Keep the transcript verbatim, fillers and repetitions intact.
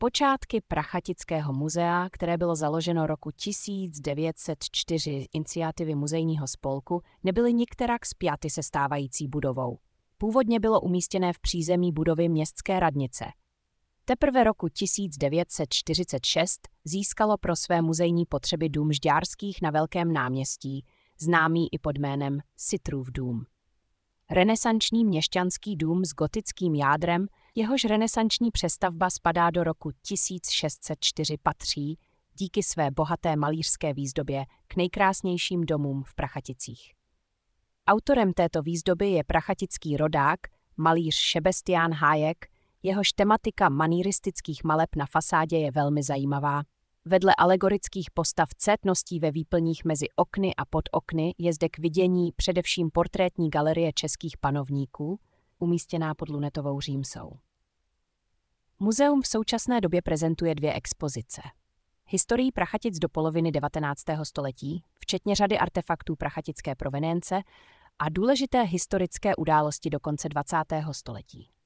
Počátky Prachatického muzea, které bylo založeno roku tisíc devět set čtyři iniciativy muzejního spolku, nebyly nikterak spjaty se stávající budovou. Původně bylo umístěné v přízemí budovy městské radnice. Teprve roku tisíc devět set čtyřicet šest získalo pro své muzejní potřeby dům Žďárských na Velkém náměstí, známý i pod jménem Sitrův dům. Renesanční měšťanský dům s gotickým jádrem, jehož renesanční přestavba spadá do roku tisíc šest set čtyři, patří, díky své bohaté malířské výzdobě, k nejkrásnějším domům v Prachaticích. Autorem této výzdoby je prachatický rodák, malíř Šebestián Hájek, jehož tematika manieristických maleb na fasádě je velmi zajímavá. Vedle alegorických postav cétností ve výplních mezi okny a pod okny je zde k vidění především portrétní galerie českých panovníků, umístěná pod lunetovou římsou. Muzeum v současné době prezentuje dvě expozice. Historii Prachatic do poloviny devatenáctého století, včetně řady artefaktů prachatické provenience a důležité historické události do konce dvacátého století.